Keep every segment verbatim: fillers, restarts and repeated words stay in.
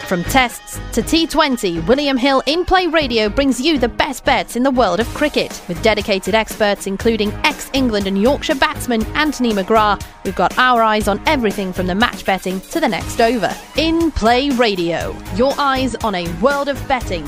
From tests to T twenty, William Hill In-Play Radio brings you the best bets in the world of cricket. With dedicated experts including ex-England and Yorkshire batsman Anthony McGrath, we've got our eyes on everything from the match betting to the next over. In-Play Radio, your eyes on a world of betting.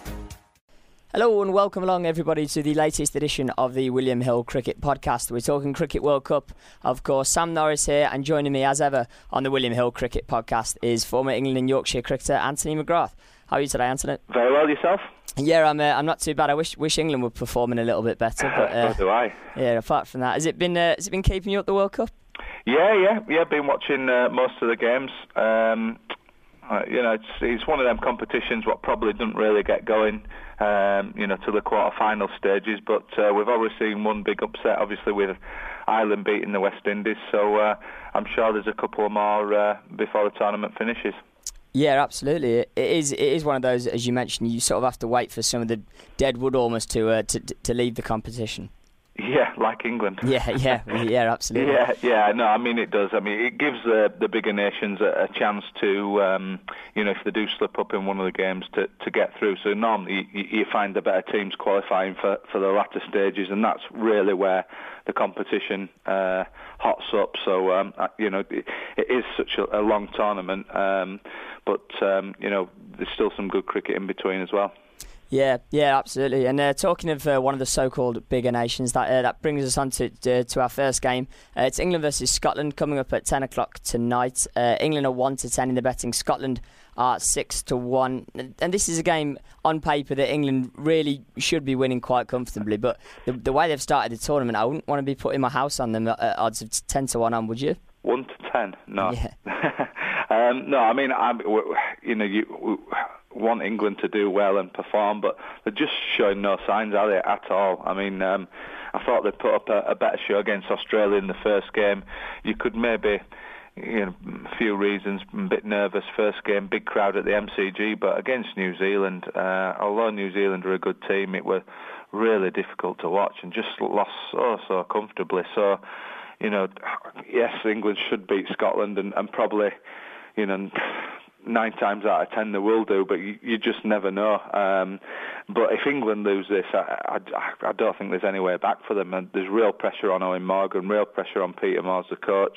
Hello and welcome along everybody to the latest edition of the William Hill Cricket Podcast. We're talking Cricket World Cup, of course. Sam Norris here, and joining me as ever on the William Hill Cricket Podcast is former England and Yorkshire cricketer Anthony McGrath. How are you today, Anthony? Very well, yourself? Yeah, I'm. Uh, I'm not too bad. I wish wish England were performing a little bit better. But uh, so do I. Yeah. Apart from that, has it been uh, has it been keeping you up the World Cup? Yeah, yeah, yeah. Been watching uh, most of the games. Um, uh, you know, it's it's one of them competitions what probably doesn't really get going. Um, you know, to the quarter-final stages, but uh, we've already seen one big upset, obviously, with Ireland beating the West Indies, so uh, I'm sure there's a couple more uh, before the tournament finishes. Yeah, absolutely. It is It is one of those, as you mentioned, you sort of have to wait for some of the dead wood almost to uh, to, to leave the competition. Yeah, like England. Yeah, yeah, yeah, absolutely. Yeah, yeah, no, I mean it does. I mean it gives the the bigger nations a, a chance to, um, you know, if they do slip up in one of the games, to, to get through. So normally you, you find the better teams qualifying for, for the latter stages, and that's really where the competition uh, hots up. So um, you know, it, it is such a, a long tournament, um, but um, you know, there's still some good cricket in between as well. Yeah, yeah, absolutely. And uh, talking of uh, one of the so-called bigger nations, that uh, that brings us on to uh, to our first game. Uh, it's England versus Scotland coming up at ten o'clock tonight. Uh, England are one to ten in the betting. Scotland are six to one. And this is a game on paper that England really should be winning quite comfortably. But the, the way they've started the tournament, I wouldn't want to be putting my house on them at odds of ten to one on, would you? One to ten? No. Yeah. um, no, I mean, I'm, you know, you. want England to do well and perform, but they're just showing no signs, are they, at all? I mean, um, I thought they put up a, a better show against Australia in the first game. You could maybe, you know, a few reasons, a bit nervous, first game, big crowd at the M C G, but against New Zealand, uh, although New Zealand are a good team, it was really difficult to watch and just lost so, so comfortably. So, you know, yes, England should beat Scotland and, and probably, you know, nine times out of ten they will do, but you, you just never know. Um, but if England lose this, I, I, I don't think there's any way back for them. And there's real pressure on Owen Morgan, real pressure on Peter Moores, the coach.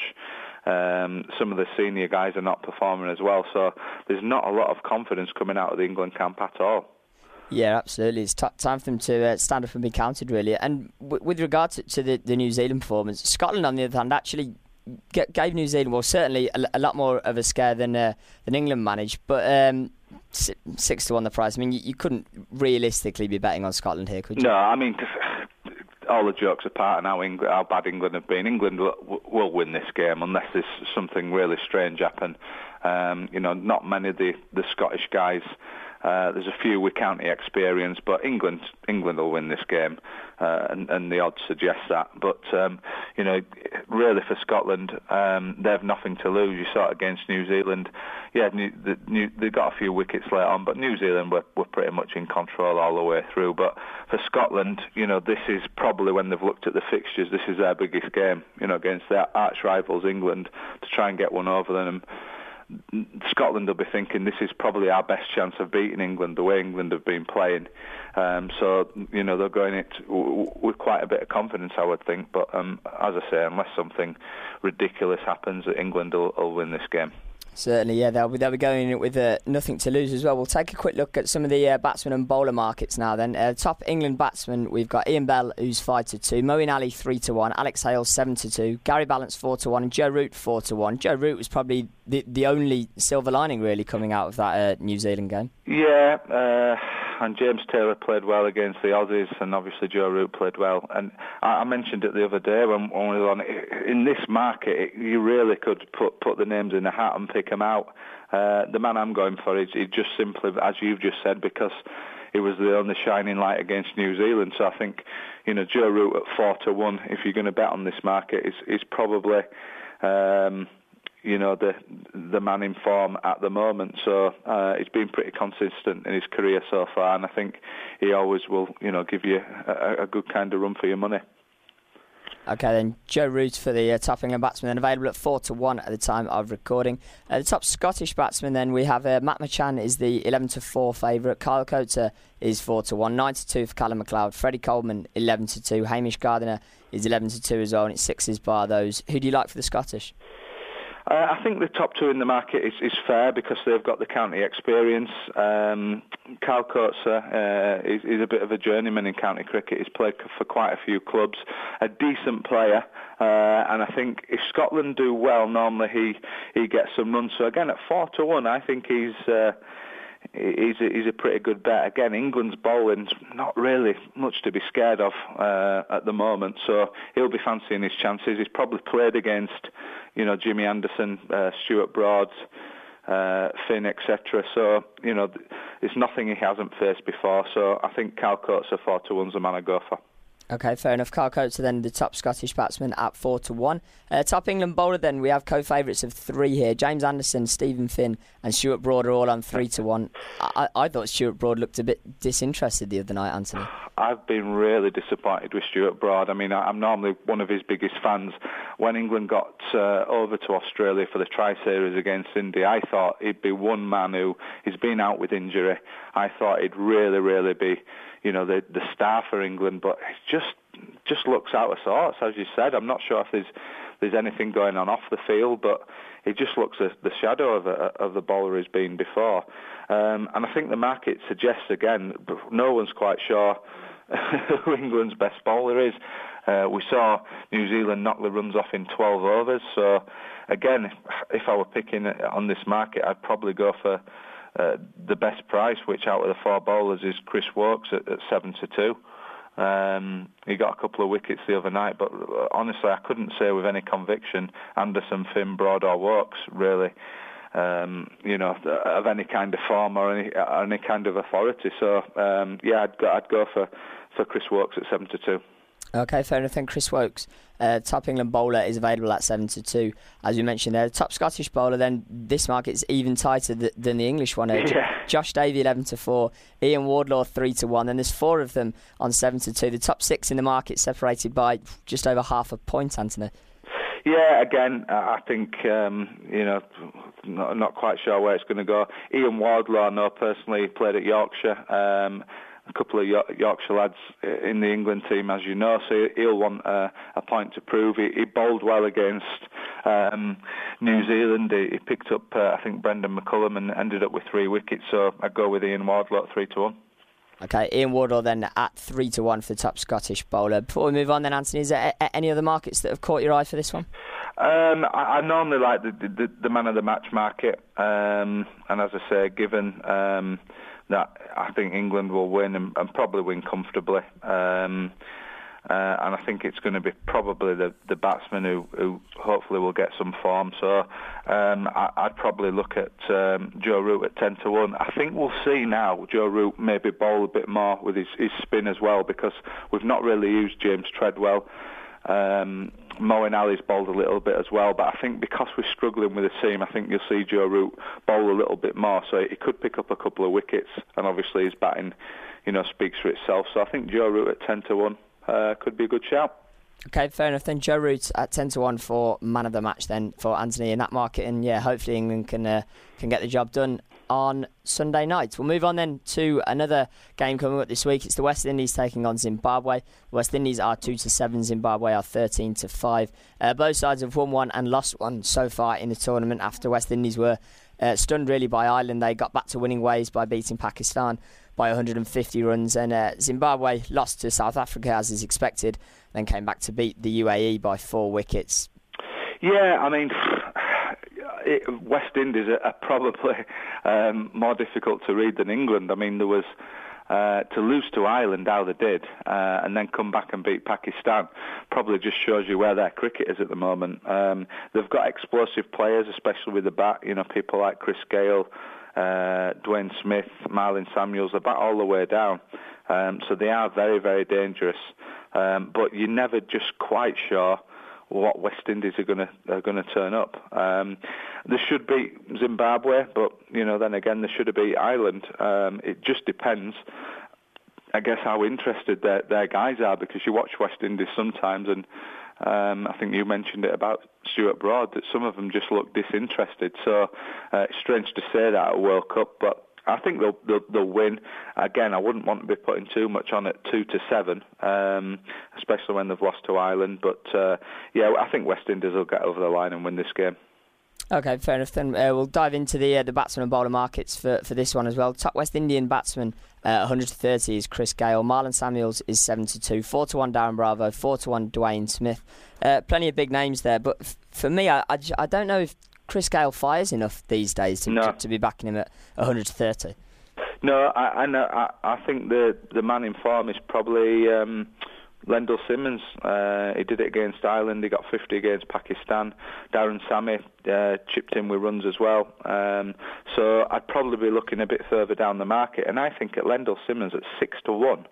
Um, some of the senior guys are not performing as well, so there's not a lot of confidence coming out of the England camp at all. Yeah, absolutely. It's t- time for them to uh, stand up and be counted, really. And w- with regard to, to the, the New Zealand performance, Scotland, on the other hand, actually G- gave New Zealand, well, certainly a, a lot more of a scare than uh, than England managed, but um, si- six to one the price. I mean, you, you couldn't realistically be betting on Scotland here, could you? No, I mean, all the jokes apart, and how, England, how bad England have been, England will, will win this game unless there's something really strange happen. Um, you know, not many of the, the Scottish guys. Uh, there's a few with county experience, but England England will win this game, uh, and, and the odds suggest that. But um, you know, really for Scotland, um, they have nothing to lose. You saw it against New Zealand. Yeah, New, the, New, they got a few wickets late on, but New Zealand were, were pretty much in control all the way through. But for Scotland, you know, this is probably when they've looked at the fixtures. This is their biggest game, you know, against their arch rivals England, to try and get one over them. Scotland will be thinking this is probably our best chance of beating England, the way England have been playing. Um, so, you know, they're going it with quite a bit of confidence, I would think. But um, as I say, unless something ridiculous happens, England will, will win this game. Certainly, yeah, they'll be, they'll be going in it with uh, nothing to lose as well. We'll take a quick look at some of the uh, batsman and bowler markets now then. Uh, top England batsman, we've got Ian Bell, who's five to two, Moeen Ali three to one, Alex Hales seven to two, Gary Ballance four to one, and Joe Root four to one. Joe Root was probably the, the only silver lining really coming out of that uh, New Zealand game. Yeah, uh, and James Taylor played well against the Aussies, and obviously Joe Root played well. And I, I mentioned it the other day when, when we were on. In this market, it, you really could put put the names in a hat and pick them out. Uh, the man I'm going for is, is just simply, as you've just said, because it was the only shining light against New Zealand. So I think, you know, Joe Root at four to one, if you're going to bet on this market, is is probably. Um, you know, the the man in form at the moment. So uh, he's been pretty consistent in his career so far, and I think he always will, you know, give you a, a good kind of run for your money. Okay, then Joe Root for the uh, top England batsman, then available at four to one at the time of recording. Uh, the top Scottish batsman, then we have uh, Matt Machan is the eleven to four favourite. Kyle Coates is four to one, nine to two for Callum McLeod. Freddie Coleman eleven to two. Hamish Gardiner is eleven to two as well, and it's sixes bar those. Who do you like for the Scottish? Uh, I think the top two in the market is, is fair because they've got the county experience. Um, Kyle Coates uh, is, is a bit of a journeyman in county cricket. He's played for quite a few clubs, a decent player, uh, and I think if Scotland do well, normally he, he gets some runs. So again, at four to one, I think he's... Uh, He's a, he's a pretty good bet. Again, England's bowling's not really much to be scared of uh, at the moment, so he'll be fancying his chances. He's probably played against, you know, Jimmy Anderson, uh, Stuart Broad, uh, Finn, et cetera. So, you know, it's nothing he hasn't faced before. So I think Kyle Coates at four to one's the man I go for. Okay, fair enough. Kyle Coates are then the top Scottish batsman at four to one. Uh, top England bowler then, we have co-favourites of three here. James Anderson, Stephen Finn and Stuart Broad are all on three to one. I, I thought Stuart Broad looked a bit disinterested the other night, Anthony. I've been really disappointed with Stuart Broad. I mean, I'm normally one of his biggest fans. When England got uh, over to Australia for the Tri-Series against India, I thought he'd be one man who he's been out with injury. I thought he'd really, really be, you know, the the star for England, but it just just looks out of sorts, as you said. I'm not sure if there's there's anything going on off the field, but it just looks a, the shadow of, a, of the bowler he's been before. Um, and I think the market suggests, again, no one's quite sure who England's best bowler is. Uh, we saw New Zealand knock the runs off in twelve overs, so again, if, if I were picking on this market, I'd probably go for uh, the best price, which out of the four bowlers is Chris Woakes at, at seven to two. Um, he got a couple of wickets the other night, but honestly, I couldn't say with any conviction Anderson, Finn, Broad or Woakes really, um, you know, of any kind of form or any any kind of authority. So um, yeah, I'd go, I'd go for, for Chris Woakes at seven to two. Okay, fair enough. Then Chris Woakes, uh, top England bowler, is available at seven to two, as you mentioned there. The top Scottish bowler, then this market is even tighter th- than the English one. Uh, yeah. Josh Davey eleven to four, Ian Wardlaw three to one, and there's four of them on seven to two. The top six in the market separated by just over half a point, Anthony. Yeah, again, I think, um, you know, not, not quite sure where it's going to go. Ian Wardlaw, I know personally, played at Yorkshire. Um, a couple of Yorkshire lads in the England team, as you know, so he'll want uh, a point to prove. He, he bowled well against um, New Zealand. He, he picked up, uh, I think, Brendan McCullum and ended up with three wickets, so I'd go with Ian Wardlaw at three to one. Okay, Ian Wardlaw then at three to one for the top Scottish bowler. Before we move on then, Anthony, is there a- any other markets that have caught your eye for this one? Um, I, I normally like the, the, the man of the match market, um, and as I say, given um, that I think England will win and, and probably win comfortably, um, uh, and I think it's going to be probably the, the batsman who, who hopefully will get some form. So um, I, I'd probably look at um, Joe Root at ten to one. I think we'll see now Joe Root maybe bowl a bit more with his, his spin as well, because we've not really used James Treadwell. Um, Moeen Ali's bowled a little bit as well, but I think because we're struggling with the team, I think you'll see Joe Root bowl a little bit more, so he could pick up a couple of wickets, and obviously his batting, you know, speaks for itself. So I think Joe Root at ten to one uh, could be a good shout. Okay, fair enough. Then Joe Root at ten to one for man of the match then for Anthony in that market, and yeah, hopefully England can uh, can get the job done on Sunday night. We'll move on then to another game coming up this week. It's the West Indies taking on Zimbabwe. The West Indies are two to seven. Zimbabwe are thirteen to five. Uh, both sides have won one and lost one so far in the tournament after West Indies were uh, stunned really by Ireland. They got back to winning ways by beating Pakistan by one hundred fifty runs, and uh, Zimbabwe lost to South Africa as is expected, then came back to beat the U A E by four wickets. Yeah, I mean, it, West Indies are probably um, more difficult to read than England. I mean, there was uh, to lose to Ireland how they did, uh, and then come back and beat Pakistan, probably just shows you where their cricket is at the moment. Um, they've got explosive players, especially with the bat. You know, people like Chris Gale, uh, Dwayne Smith, Marlon Samuels, the bat all the way down. Um, so they are very, very dangerous. Um, but you're never just quite sure what West Indies are going to are going to turn up. Um, they should beat Zimbabwe, but you know, then again, they should have beat Ireland. Um, it just depends, I guess, how interested their their guys are, because you watch West Indies sometimes and Um, I think you mentioned it about Stuart Broad, that some of them just look disinterested. So uh, it's strange to say that at a World Cup, but I think they'll, they'll, they'll win. Again, I wouldn't want to be putting too much on at two to seven, um, especially when they've lost to Ireland. But uh, yeah, I think West Indies will get over the line and win this game. Okay, fair enough. Then uh, we'll dive into the uh, the batsman and bowler markets for, for this one as well. Top West Indian batsman, uh, one hundred to thirty is Chris Gayle. Marlon Samuels is seven to two. four to one Darren Bravo. four to one Dwayne Smith. Uh, plenty of big names there. But f- for me, I, I, I don't know if Chris Gayle fires enough these days to, no. to, to be backing him at one hundred to thirty. No, I, I know. I, I think the the man in form is probably Um, Lendl Simmons. Uh, he did it against Ireland. He got fifty against Pakistan. Darren Sammy uh, chipped in with runs as well. Um, so I'd probably be looking a bit further down the market. And I think at Lendl Simmons at six to one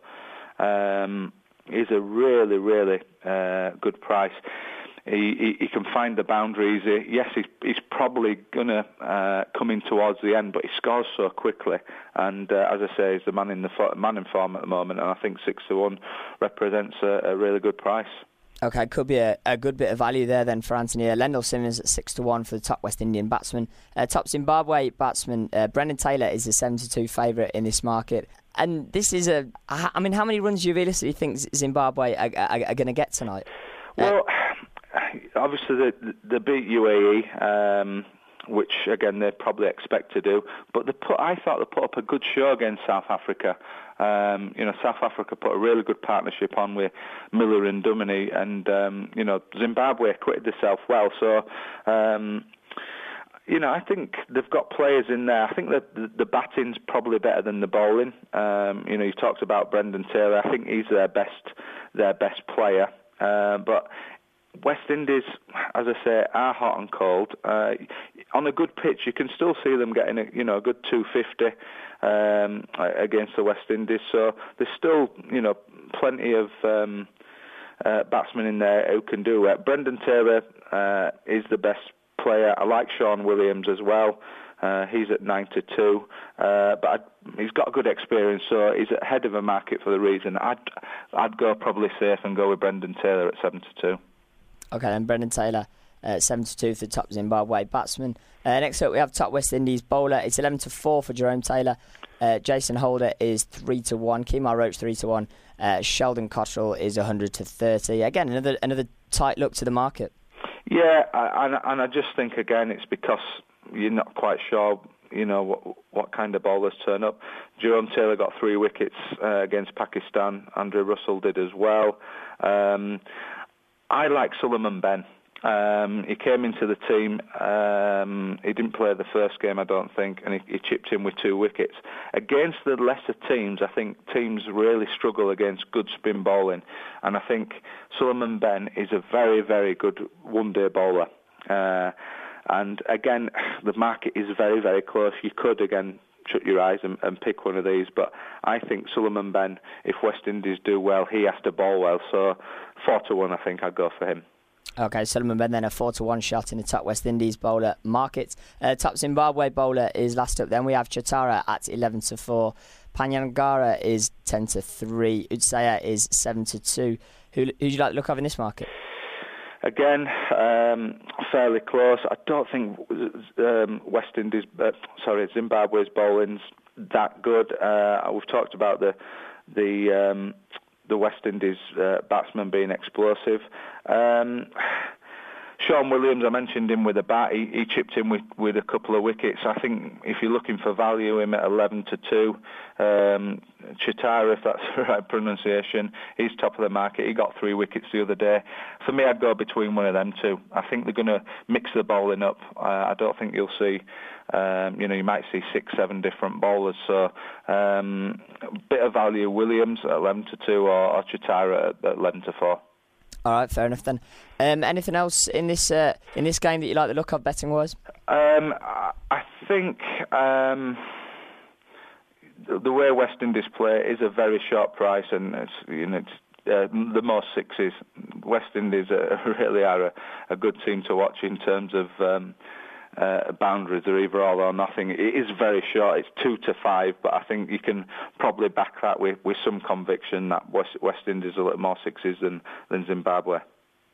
um, is a really, really uh, good price. He, he, he can find the boundaries. He, yes, he's, he's probably going to uh, come in towards the end, but he scores so quickly. And uh, as I say, he's the man in the fo- man in form at the moment, and I think six to one represents a, a really good price. Okay, could be a, a good bit of value there then for Anthony. Uh, Lendl Simmons at six to one for the top West Indian batsman. Uh, top Zimbabwe batsman uh, Brendan Taylor is a seven to two favourite in this market. And this is a. I mean, how many runs do you realistically think Zimbabwe are, are, are going to get tonight? Well. Uh, Obviously, they, they beat U A E, um, which again they probably expect to do. But they put, I thought they put up a good show against South Africa. Um, you know, South Africa put a really good partnership on with Miller and Duminy, and um, you know, Zimbabwe acquitted themselves well. So. Um, You know, I think they've got players in there. I think that the, the batting's probably better than the bowling. Um, you know, you talked about Brendan Taylor. I think he's their best, their best player. Uh, but West Indies, as I say, are hot and cold. Uh, on a good pitch, you can still see them getting a, you know, a good two fifty um, against the West Indies. So there's still, you know, plenty of um, uh, batsmen in there who can do it. Brendan Taylor uh, is the best player. I like Sean Williams as well. Uh, he's at nine to two, uh, but I'd, he's got good experience, so he's ahead of a market for the reason. I'd I'd go probably safe and go with Brendan Taylor at seven to two. Okay, then Brendan Taylor uh, seven to two for the top Zimbabwe batsman. Uh, next up, we have top West Indies bowler. It's eleven to four for Jerome Taylor. Uh, Jason Holder is three to one. Kemar Roach three to one. Uh, Sheldon Cottrell is one hundred to thirty. Again, another another tight look to the market. Yeah, and and I just think again it's because you're not quite sure, you know, what what kind of bowlers turn up. Jerome Taylor got three wickets uh, against Pakistan. Andrew Russell did as well. Um, I like Suleiman Ben. Um, he came into the team. Um, he didn't play the first game, I don't think, and he, he chipped in with two wickets. Against the lesser teams, I think teams really struggle against good spin bowling, and I think Suleiman Ben is a very, very good one-day bowler. Uh, and again, the market is very, very close. You could, again, shut your eyes and, and pick one of these, but I think Suleiman Ben, if West Indies do well, he has to bowl well. So four to one, I think I'd go for him. Okay, Suleiman Ben then a four to one shot in the top West Indies bowler market. Uh, top Zimbabwe bowler is last up. Then we have Chatara at eleven to four. Panyangara is ten to three. Utsaya is seven to two. Who who would you like to look of in this market? Again, um, fairly close. I don't think um, West Indies, uh, sorry, Zimbabwe's bowling's that good. Uh, we've talked about the the um, the West Indies uh, batsmen being explosive. Um, Sean Williams, I mentioned him with a bat. He, he chipped in with, with a couple of wickets. I think if you're looking for value, him at eleven to two. Um, Chitara, if that's the right pronunciation, he's top of the market. He got three wickets the other day. For me, I'd go between one of them two. I think they're going to mix the bowling up. Uh, I don't think you'll see, um, you know, you might see six, seven different bowlers. So um, a bit of value, Williams at eleven to two or, or Chitara at, at eleven to four. All right, fair enough then. Um, anything else in this uh, in this game that you like the look of betting wise? Um, I think um, the, the way West Indies play is a very short price, and it's you know it's, uh, the most sixes. West Indies uh, really are a, a good team to watch in terms of um, uh, boundaries. They're either all or nothing. It is very short. It's two to five, but I think you can probably back that with, with some conviction that West, West Indies are a little more sixes than, than Zimbabwe.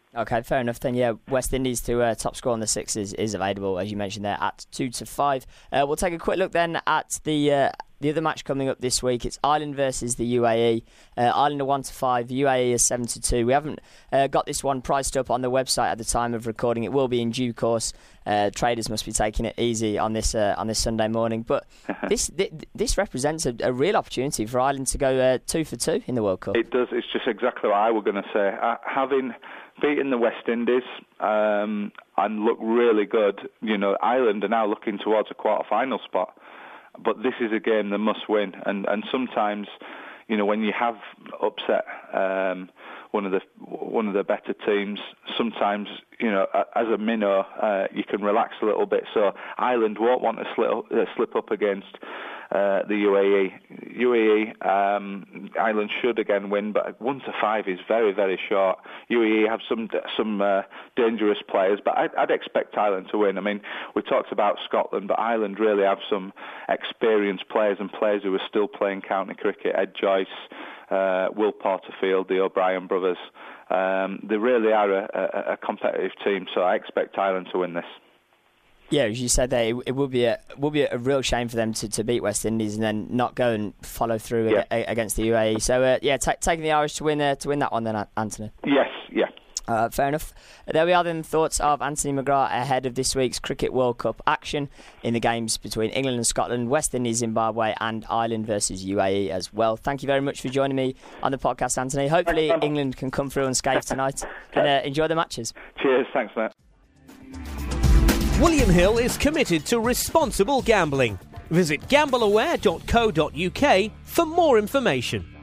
Okay, fair enough then. Yeah, West Indies to uh, top score on the Sixers is available, as you mentioned there, at two to five. Uh, we'll take a quick look then at the uh, the other match coming up this week. It's Ireland versus the U A E. Uh, Ireland are one to five, U A E is seven to two. We haven't uh, got this one priced up on the website at the time of recording. It will be in due course. Uh, traders must be taking it easy on this uh, on this Sunday morning. But this th- this represents a, a real opportunity for Ireland to go uh, two for two in the World Cup. It does. It's just exactly what I was going to say. Uh, having beaten the West Indies um, and look really good, you know, Ireland are now looking towards a quarter-final spot. But this is a game they must win, and and sometimes, you know, when you have upset um, one of the one of the better teams, sometimes, you know, as a minnow, uh, you can relax a little bit. So Ireland won't want to slip, uh, slip up against uh, the U A E. U A E, um, Ireland should again win, but one to five is very, very short. U A E have some some uh, dangerous players, but I'd, I'd expect Ireland to win. I mean, we talked about Scotland, but Ireland really have some experienced players and players who are still playing county cricket. Ed Joyce, uh, Will Porterfield, the O'Brien brothers. Um, they really are a, a, a competitive team, so I expect Ireland to win this. Yeah, as you said there, it, it would be a would be a real shame for them to, to beat West Indies and then not go and follow through yeah. ag- against the U A E. So uh, yeah, t- taking the Irish to win uh, to win that one then, Anthony. Yes, yeah. Uh, fair enough. There we are then, thoughts of Anthony McGrath ahead of this week's Cricket World Cup action in the games between England and Scotland, West Indies, Zimbabwe and Ireland versus U A E as well. Thank you very much for joining me on the podcast, Anthony. Hopefully England can come through unscathed tonight and uh, enjoy the matches. Cheers, thanks mate. William Hill is committed to responsible gambling. Visit gamble aware dot co dot uk for more information.